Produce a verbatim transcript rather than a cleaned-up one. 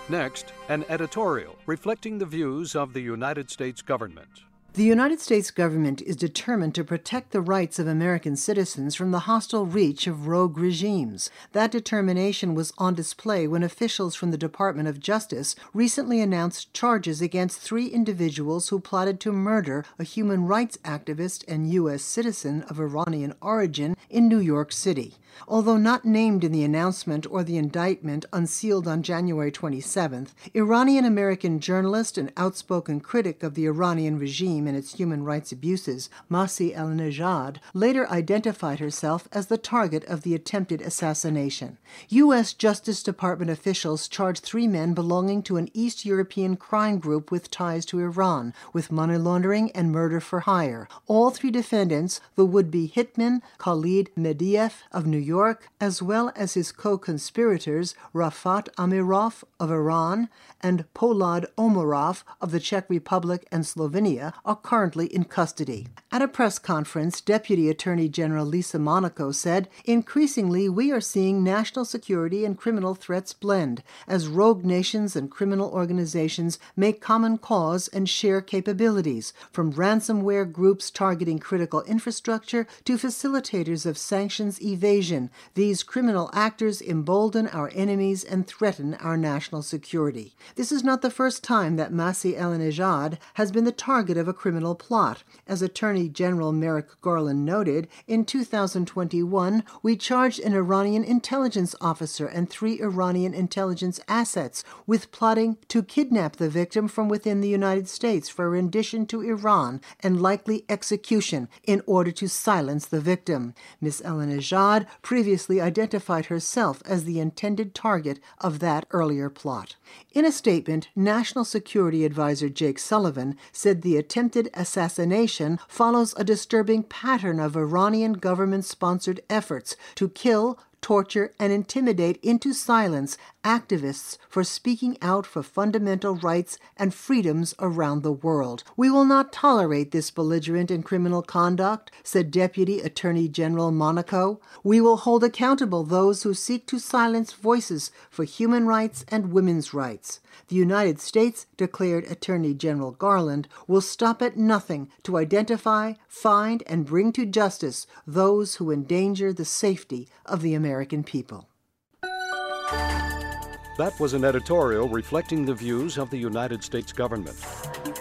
Next, an editorial reflecting the views of the United States government. The United States government is determined to protect the rights of American citizens from the hostile reach of rogue regimes. That determination was on display when officials from the Department of Justice recently announced charges against three individuals who plotted to murder a human rights activist and U S citizen of Iranian origin in New York City. Although not named in the announcement or the indictment unsealed on January twenty-seventh, Iranian-American journalist and outspoken critic of the Iranian regime and its human rights abuses, Masih Alinejad, later identified herself as the target of the attempted assassination. U S Justice Department officials charged three men belonging to an East European crime group with ties to Iran, with money laundering and murder for hire. All three defendants, the would-be hitman Khalid Mediev of New York, as well as his co-conspirators Rafat Amirov of Iran and Polad Omarov of the Czech Republic and Slovenia, are currently in custody. At a press conference, Deputy Attorney General Lisa Monaco said, "Increasingly, we are seeing national security and criminal threats blend, as rogue nations and criminal organizations make common cause and share capabilities, from ransomware groups targeting critical infrastructure to facilitators of sanctions evasion. These criminal actors embolden our enemies and threaten our national security." This is not the first time that Masih Alinejad has been the target of a criminal plot. As Attorney General Merrick Garland noted, in two thousand twenty-one, we charged an Iranian intelligence officer and three Iranian intelligence assets with plotting to kidnap the victim from within the United States for rendition to Iran and likely execution in order to silence the victim. Miz Alinejad previously identified herself as the intended target of that earlier plot. In a statement, National Security Advisor Jake Sullivan said the attempted assassination follows a disturbing pattern of Iranian government-sponsored efforts to kill, torture, and intimidate into silence activists for speaking out for fundamental rights and freedoms around the world. "We will not tolerate this belligerent and criminal conduct," said Deputy Attorney General Monaco. "We will hold accountable those who seek to silence voices for human rights and women's rights." The United States, declared Attorney General Garland, will stop at nothing to identify, find, and bring to justice those who endanger the safety of the American people. That was an editorial reflecting the views of the United States government.